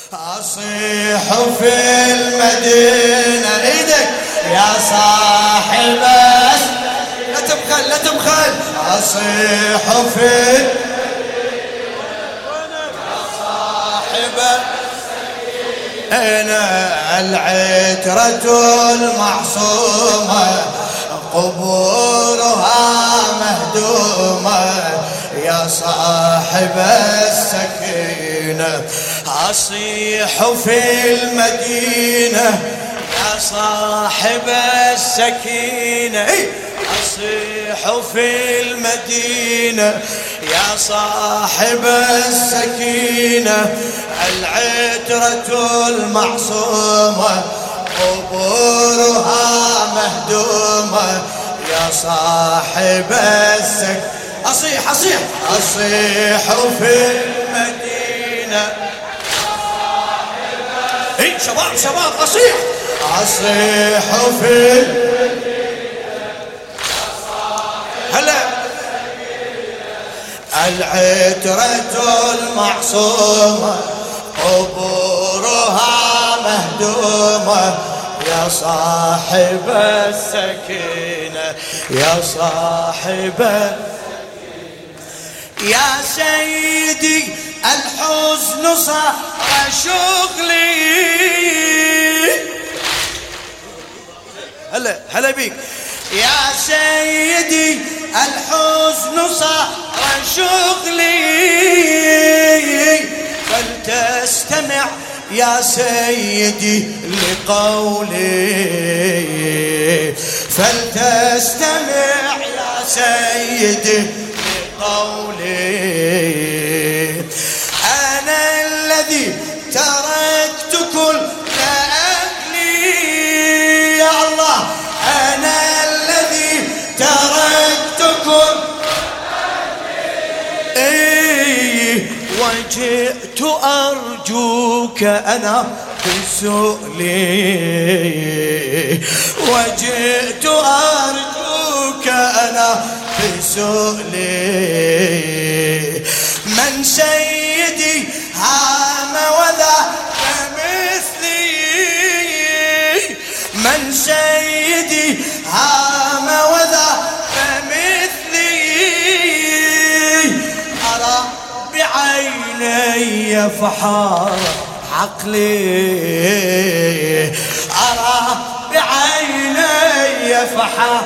أصيح في المدينة ايدك يا صاحب لا تبخل لا تبخل. أصيح في يا صاحب أنا العترة المعصومة قبورها مهدومة يا صاحب السكينة. أصيح في المدينة يا صاحب السكينة. أصيح في المدينة يا صاحب السكينة العترة المعصومة قبورها مهدومة يا صاحب السكينة. أصيح أصيح أصيح في المدينة. اي شباب شباب أصيح أصيح في هلا العترة المعصومة قبورها مهدومة يا صاحب السكينة يا صاحب يا سيدي الحزن صار شغلي. هلا هلا بيك يا سيدي الحزن صار شغلي فلتستمع يا سيدي لقولي. فلتستمع يا سيدي لقولي. أنا الذي تركت كل أهلي يا الله. أنا الذي تركت كل أهلي وجئت أرجوك أنا بسؤلي. وجئت أرجوك أنا بسؤلي. من سيدي هام وذا كمثلي. من سيدي هام وذا كمثلي. أرى بعيني فحار عقلي. أرى بعيني فحار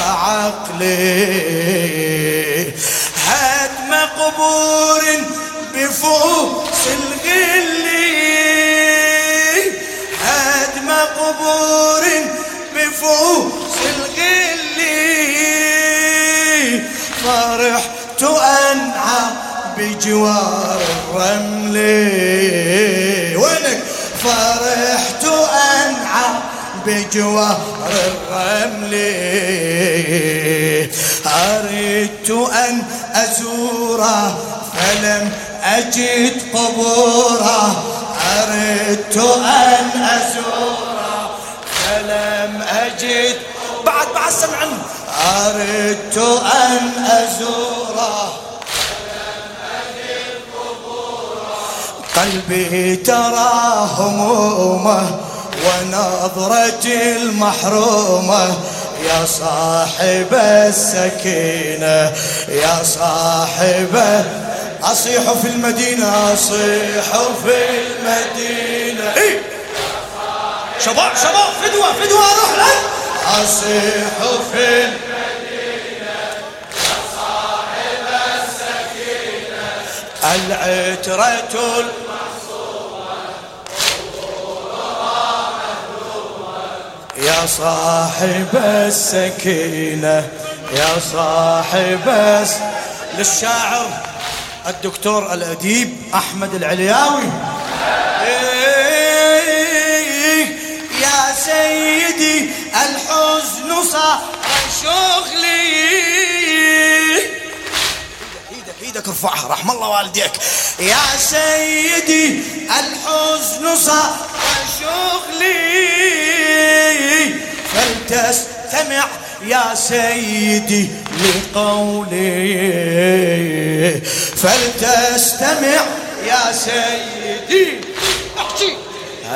عقلي. هدم قبور بفؤوس الغل. هدم قبور بفؤوس الغل. فرحت أنعى بجوار الرمل. وينك فرحت أنعى بجوار الرمل. أردت أن أزوره فلم أجد قبوره. أردت أن أزوره فلم أجد بعد سمع. أردت أن أزوره فلم أجد قبوره. قلبي ترى همومه ونظرتي المحرومة يا صاحب السكينة يا صاحب. أصيح في المدينة أصيح في المدينة. إيه؟ شباب شباب فدوة فدوة أروح لك. أصيح في المدينة يا صاحب السكينة العترة يا صاحب السكينة يا صاحب للشاعر الدكتور الأديب أحمد العلياوي. يا سيدي الحزن صار شغلي. ايدك ارفعها رحم الله والديك. يا سيدي الحزن صار شغلي. فلتستمع يا سيدي لقولي. فلتستمع يا سيدي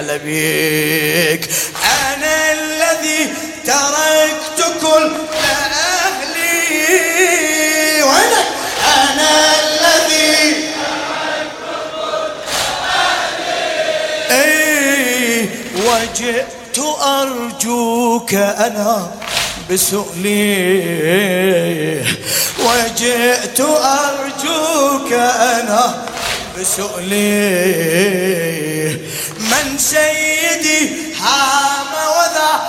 هلا بيك. أنا الذي تركت كل أهلي، وينك؟ أنا الذي تركت كل أهلي، وجئت أرجوك أنا بسؤلي، وجئت أرجوك أنا بسؤلي. من سيدي هام وذا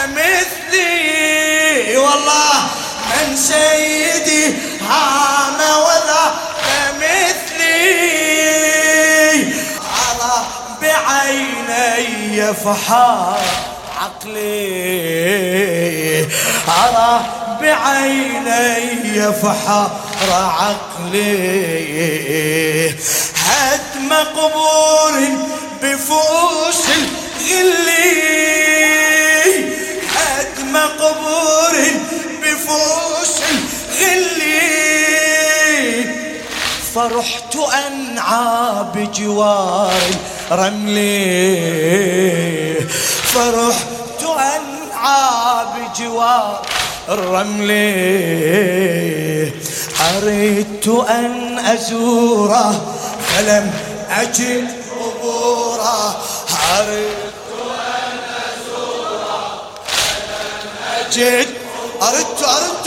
بمثلي، والله من سيدي هام وذا بمثلي. أرى بعيني فحار عقلي، أرى بعيني فحار عقلي. هدم قبور بفؤوس الغلي، هدم قبور بفؤوس الغلي. فرحت أنعى بجوار رملي، فرحت أنعى بجوار الرمل. أردت أن أزوره فلم أجد قبوره، أردت أن أزوره فلم أجد، أردت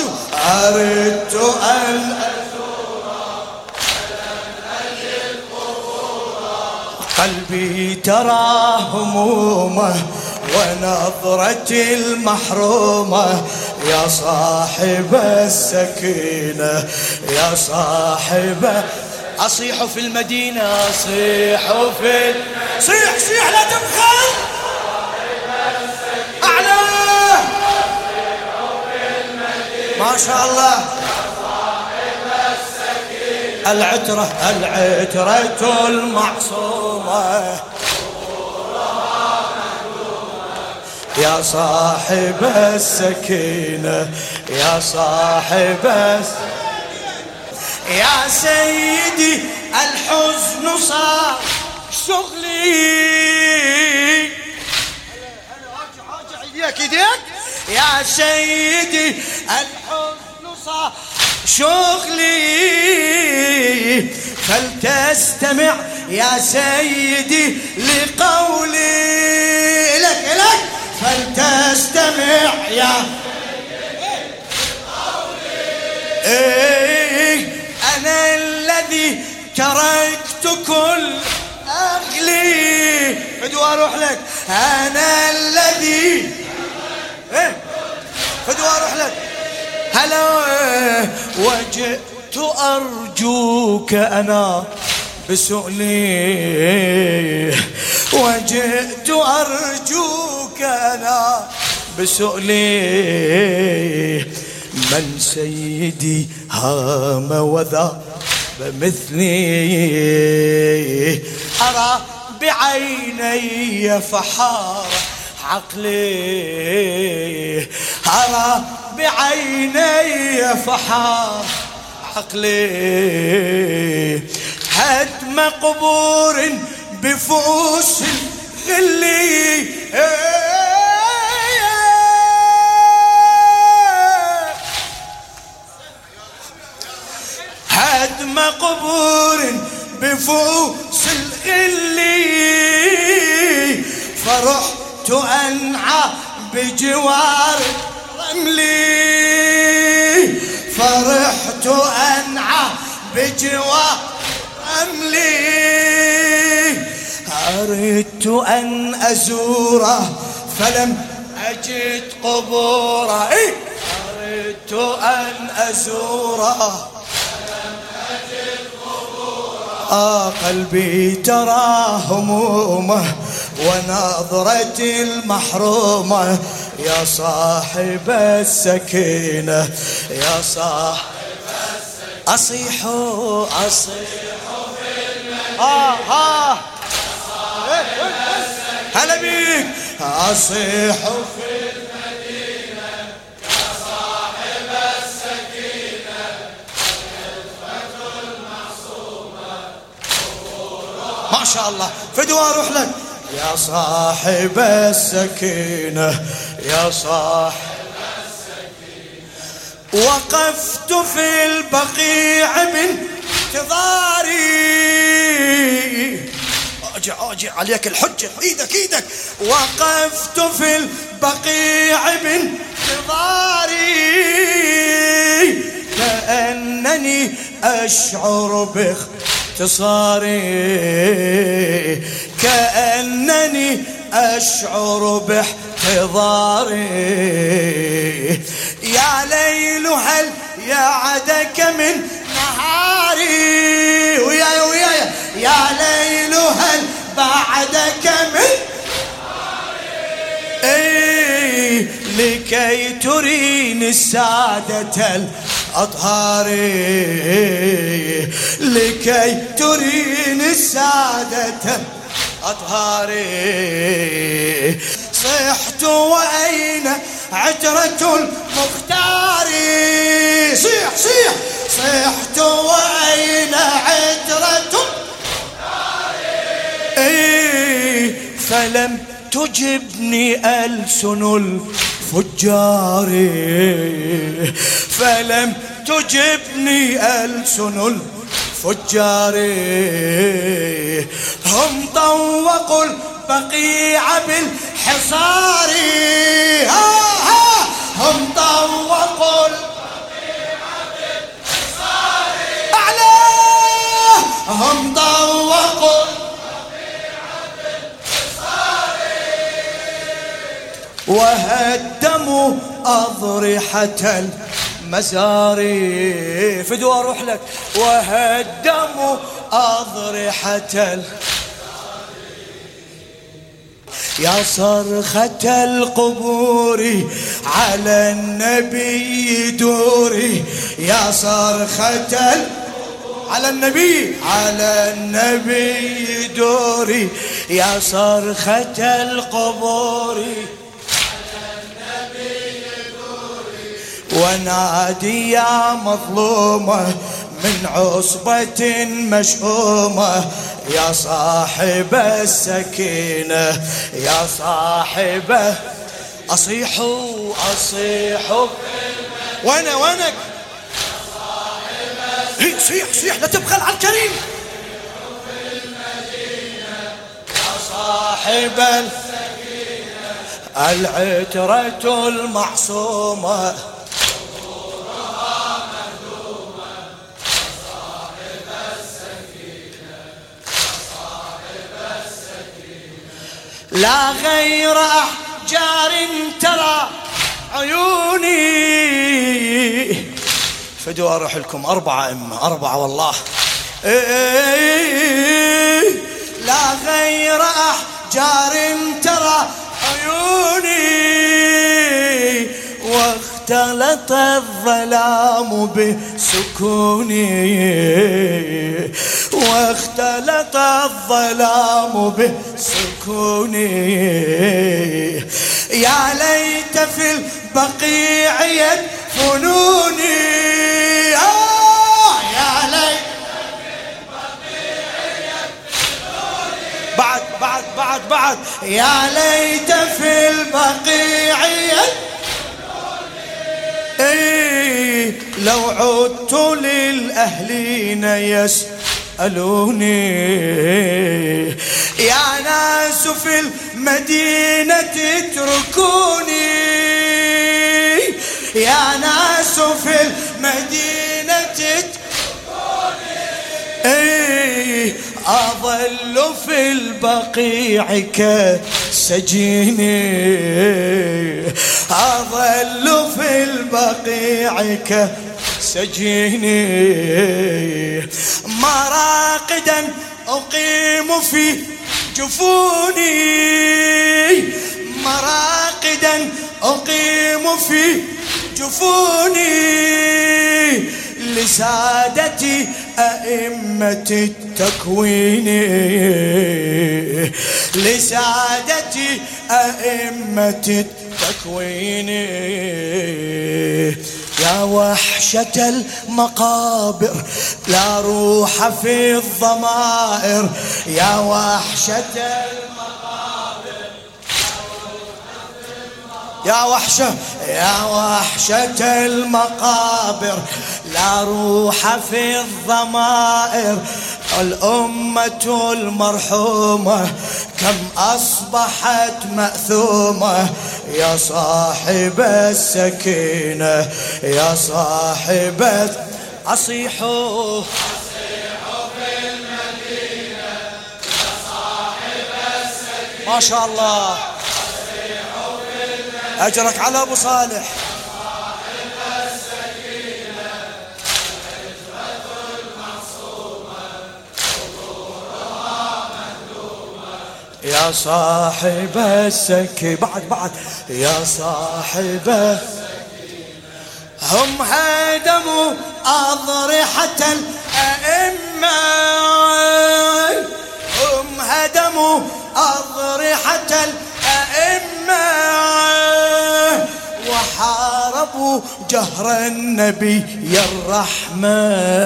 أن أزوره فلم أجد قبوره. قلبي ترى همومه ونظرة المحرومة، يا صاحب السكينة يا صاحب. أصيح في المدينة، أصيح في صيح صيح لا تبخل أعلى. ما شاء الله. العترة العترة المعصومة، يا صاحب السكينة يا صاحب يا سيدي. الحزن صار شغلي، يا سيدي. الحزن صار شغلي، فلتستمع يا سيدي لقولي. لك فلتستمع يا إيه. أنا الذي تركت كل أهلي، فدوا أروح لك. أنا الذي فدوا أروح لك. هلا وجئت أرجوك أنا بسؤلي، وجئت أرجوك أنا بسؤلي. من سيدي هام وذا بمثلي، أرى بعيني فحار عقلي، أرى بعيني فحار عقلي. هدم قبور بفؤوس الغلي، هدم قبور بفؤوس الغلي. فرحت أنعى بجوار رملي، فرحت أنعى بجوار رملي. أردت أن أزوره فلم أجد قبوره، أردت أن أزوره فلم أجد قبوره. قلبي ترى همومه ونظرة المحرومة، يا صاحب السكينة يا صاحب السكينة. أصيح في المدينة، هلا بيك. أصيح في المدينة يا صاحب السكينة، الخدمة المعصومة. ما شاء الله. فدوا أروح لك. يا صاحب السكينة يا صاحب وقفت في البقيع بانتظاري اجي عليك الحجة ايدك وقفت في البقيع بانتظاري كأنني أشعر باختصاري كأنني أشعر باحتضاري يا ليل هل يعدك من نهاري ويا يا ليل هل بعدك من نهاري لكي تريني السادة الأطهار لكي تريني السادة الأطهار صحت وأين عترة المختار صيح صحت وأين عترة المختار فلم تجبني ألسن الفجار فلم تجبني ألسن الفجار هم طوقوا البقيع بالحصار هم طوقوا البقيع بالحصار أعلى هم طوقوا وهدموا أضرحة المزار فدوا أروح لك وهدموا أضرحة يا صرخة القبور على النبي دوري يا صرخة على النبي دوري يا صرخة القبور ونادي يا مظلومة من عصبة مشؤومة يا صاحب السكينة يا صاحب أصيحوا وينك صيح لا تبخل على الكريم يا صاحب السكينة العترة المعصومة لا غير أحجار ترى عيوني فدوا أروح لكم 4 والله لا غير أحجار ترى عيوني واختلط الظلام بسكوني واختلط الظلام بسكوني يا ليت في البقيع يدفنوني يا ليت في البقيع يدفنوني بعد يا ليت في البقيع لو عدت للأهلين يسألوني يا ناس في المدينة اتركوني يا ناس في المدينة اتركوني أظل في البقيع كسجيني أظل في البقيع كسجيني مراقدا أقيم في جفوني مراقدا أقيم في جفوني لسادتي أئمة التكوين لسادتي أئمة التكوين يا وحشة المقابر لا روح في الضمائر يا وحشة المقابر يا وحشة يا وحشة المقابر لا روح في الضمائر الأمة المرحومة كم أصبحت مأثومة يا صاحب السكينة يا صاحب أصيحوا في المدينة يا صاحب السكينة ما شاء الله أجرك على أبو صالح يا صاحب السكينة بعد يا صاحب السكينة هم هدموا أضرحة الأئمة هم هدموا أضرحة الأئمة وحاربوا جهر النبي الرحمة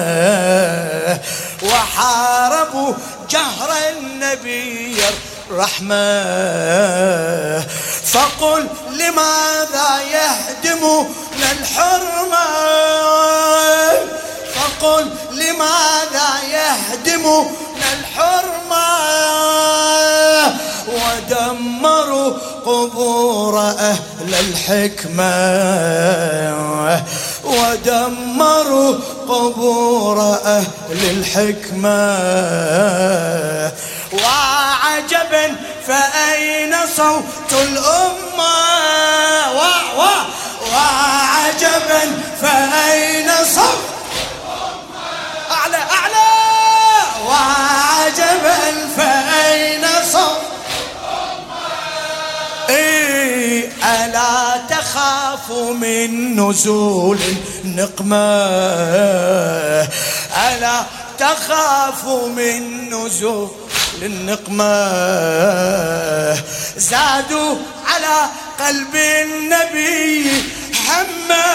وحاربوا جهر النبي الرحمة فقل لماذا يهدمون الحرمة فقل لماذا يهدمون الحرمة ودمروا قبور أهل الحكمة ودمروا قبور أهل الحكمة وعجبا فأين صوت الأمة وعجبا فأين صوت الأمة أعلى أعلى وعجبا فأين صوت ألا تخاف من نزول النقمة ألا تخاف من نزول النقمة زادوا على قلب النبي همه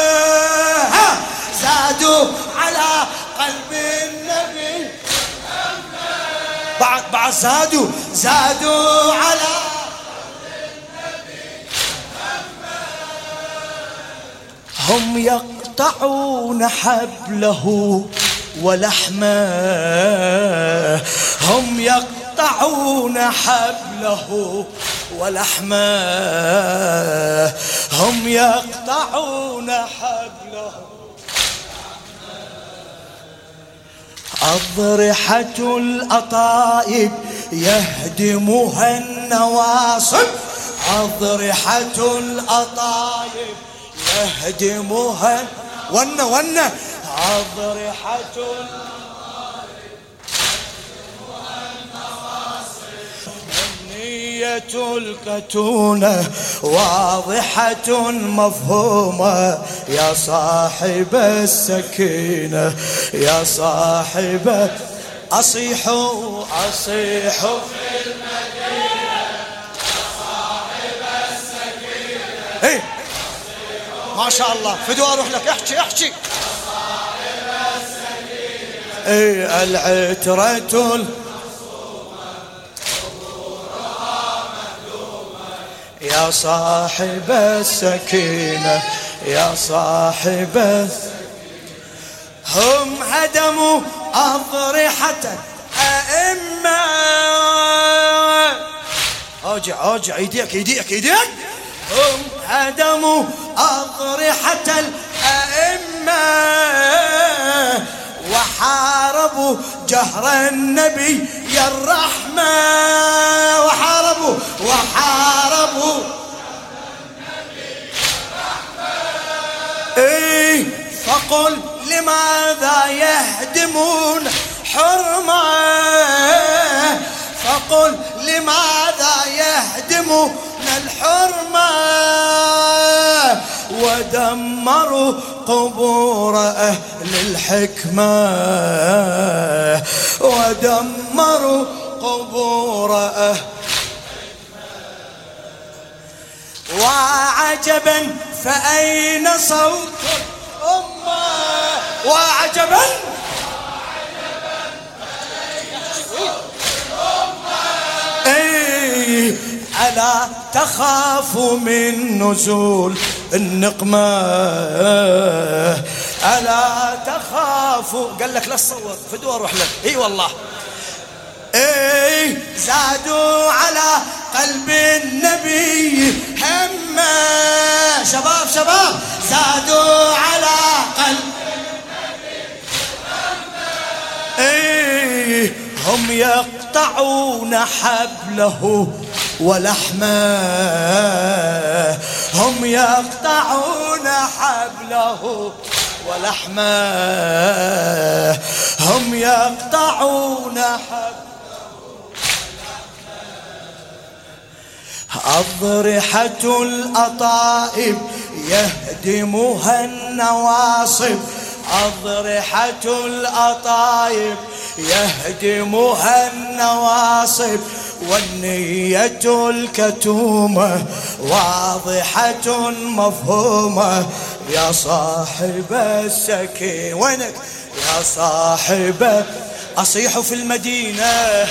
زادوا على قلب النبي همه بعد زادوا على هم يقطعون حبله ولحمه هم يقطعون حبله ولحمه هم يقطعون حبله أضرحة الأطايب يهدمها النواصب أضرحة الأطايب يهدمها ون أضرحة النية الكتونة واضحة مفهومة يا صاحب السكينة يا صاحب أصيحوا في المدينة يا صاحب السكينة ما شاء الله فدوى اروح لك احكي العترة المعصومة قبورها مهدومة يا صاحب السكينة يا صاحب السكينة هم هدموا أضرحة أئمة اوجع ايديك هم هدموا أضرحة الأئمة وحاربوا جهر النبي يا الرحمة وحاربوا فقل لماذا يهدمون حرمة فقل لماذا يهدمون الحرمة ودمروا قبور أهل الحكمة ودمروا قبور أهل وعجبا فأين صوت الأمة وعجبا فأين صوت الأمة ألا تخاف من نزول النقمة؟ ألا تخاف؟ قال لك لا تصور فدوى اروح لك. اي والله اي زادوا على قلب النبي همه. شباب شباب زادوا على قلب النبي همه. اي هم يقطعون حبله ولحمه. هم يقطعون حبله ولحمه. هم يقطعون حبله. أضرحة الأطائب يهدمها النواصب. أضرحة الأطائب يهدمها النواصب. والنية الكتومة واضحة مفهومة. يا صاحب السكين وينك يا صاحب؟ أصيح في المدينة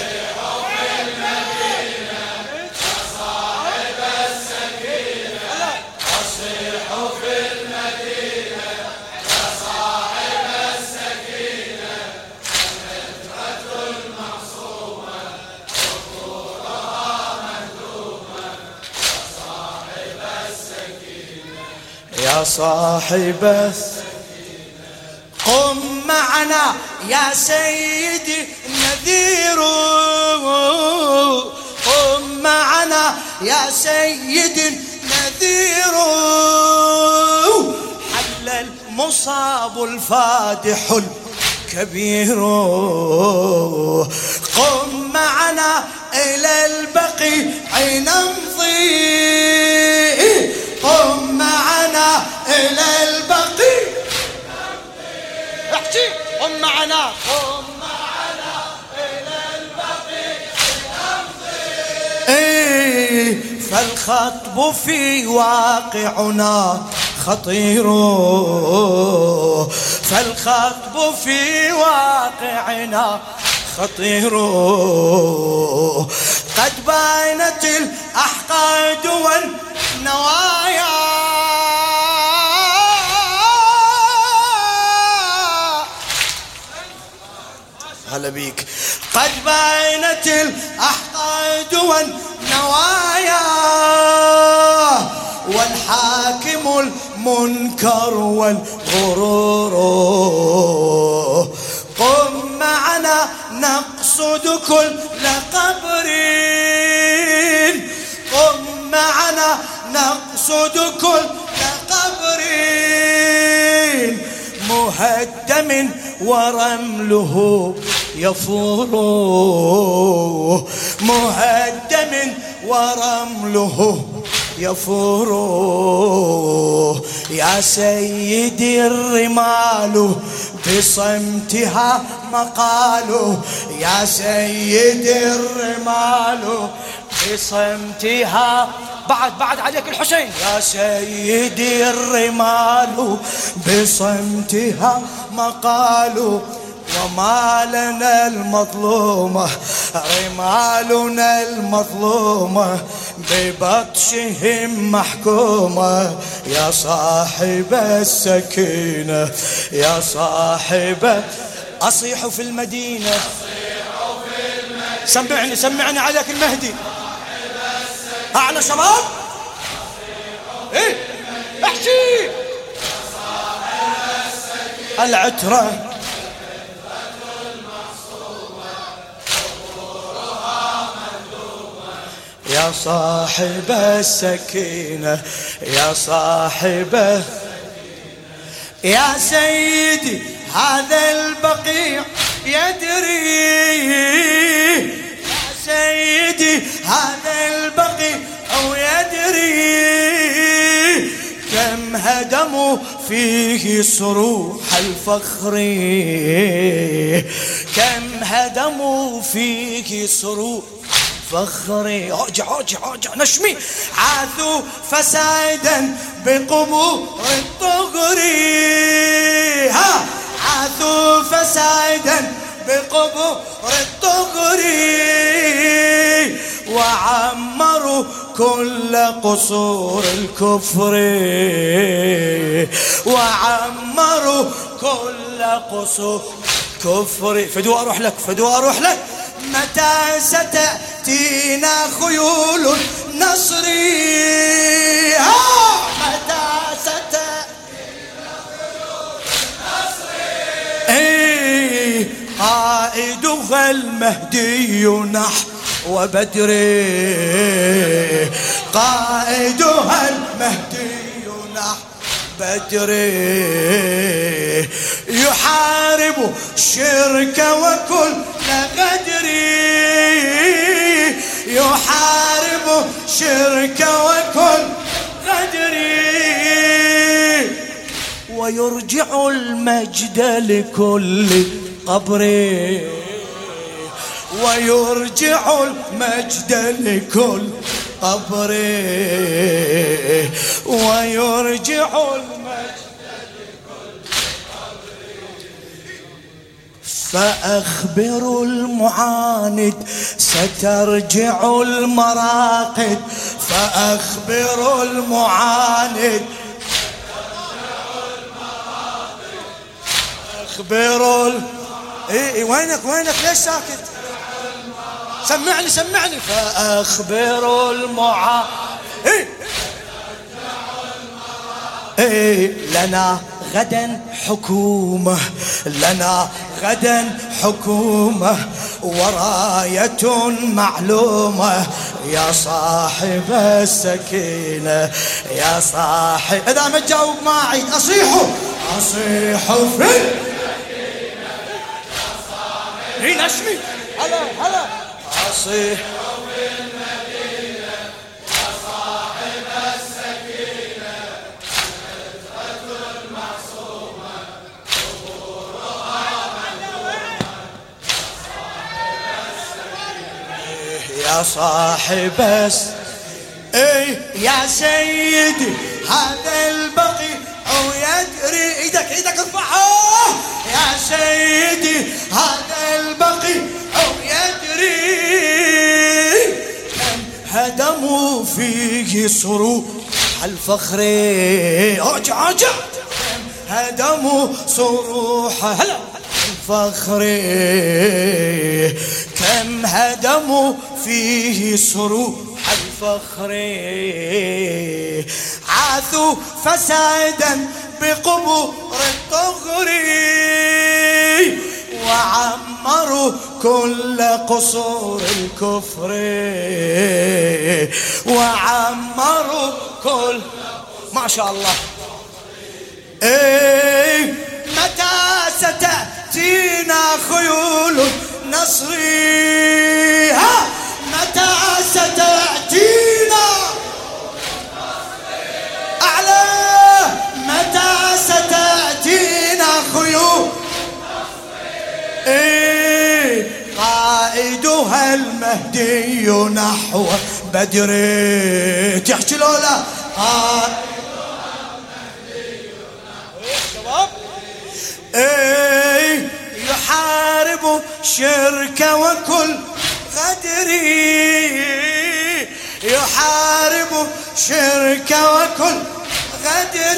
يا صاحب السكينة. قم معنا يا سيدي النذير. قم معنا يا سيدي النذير. حل المصاب الفادح الكبير. قم معنا إلى البقيع نمضي. قم معنا إلى البقيع احكي. قم معنا قم معنا إلى البقيع نمضي. فالخطب في واقعنا خطير. فالخطب في واقعنا خطير. قد بانت الأحقاد والنوايا. هلا بيك. قد بانت الأحقاد والنوايا. والحاكم المنكر والغرور. قم معنا نقصد كل قبر. قم معنا نقصد كل قبر. مهدم ورمله يفور. مهدم ورمله يفور. يا سيدي الرمال بصمتها مقال. يا سيدي الرمال بصمتها بعد عليك الحسين. يا سيدي الرمال بصمتها مقال. وما لنا المظلومة رمالنا المظلومة ببطشهم محكومة. يا صاحب السكينة يا صاحب أصيح في المدينة. سمعني عليك المهدي. أعلى شباب إيه احكي. العترة يا صاحب السكينة يا صاحب. يا سيدي هذا البقيع يدري. يا سيدي هذا البقيع يدري. كم هدموا فيه صروح الفخر. كم هدموا فيه صروح فخري. ارجع نشمي. عاثوا فسادا بقبور الطغر. عاثوا فسادا بقبور الطغر. وعمروا كل قصور الكفر، وعمروا كل قصور الكفر. فدوى أروح لك، فدوى أروح لك. متى ستأتينا خيول النصر؟ متى ستأتينا خيول النصر؟ قائدها المهدي نحو بدر، قائدها المهدي نحو بدر، يحارب الشرك وكل غدر، يحارب الشرك وكل غدر، ويرجع المجد لكل قبر، ويرجع المجد لكل قبر، ويرجع المجد لكل قبر. فأخبروا المعاند سترجع المراقد، فأخبروا المعاند أخبروا وينك وينك ليش ساكت؟ سمعني سمعني. فأخبروا المعاند لنا غدا حكومة، لنا غدا حكومة وراية معلومة، يا صاحب السكينة يا صاحب. إذا ما تجاوب ما أعيد. أصيحوا أصيحوا في السكينة يا صاحب. هنا اسمي هلا هلا. أصيحوا في المدينة يا صاحب السكينة، الفترة المعصومة ظهورها معلومة، يا صاحب السكينة يا سيدي هذا البقي أو يدري. ايدك ايدك ارفعها. يا سيدي هذا البقي أو يدري، كم هدموا فيه صروح الفخر. ارجع ارجع. كم هدموا صروح هلا الفخر، كم هدموا فيه صروح الفخر، عاثوا فسادا بقبور الطغر، وعمروا كل قصور الكفر، وعمروا كل ما شاء الله. متى ستأتينا خيول النصر؟ متى ستأتينا أعلى؟ متى ستأتينا خيول قائدها المهدي نحو بدر. تحكي لولا قائدها المهدي نحو بدر، يحارب شرك وكل غدر، يحارب شرك وكل غدر،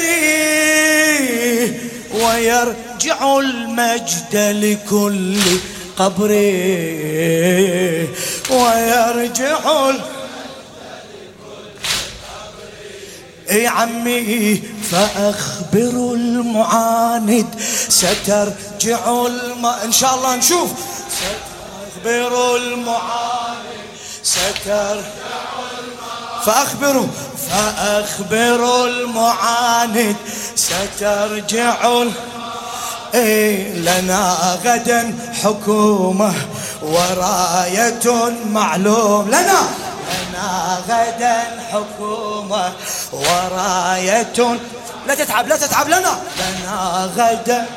ويرجع المجد لكل قبر، ويرجع يا عمي. فأخبروا المعاند سترجع إن شاء الله نشوف. فأخبروا المعاند سترجع فأخبروا فأخبروا المعاند سترجع لنا غدا حكومة وراية معلوم. لنا غدا حكومة وراية. لا تتعب لا تتعب. لنا غدا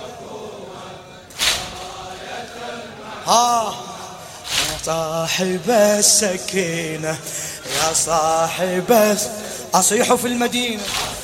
يا صاحب السكينة يا صاحب. أصيحوا في المدينة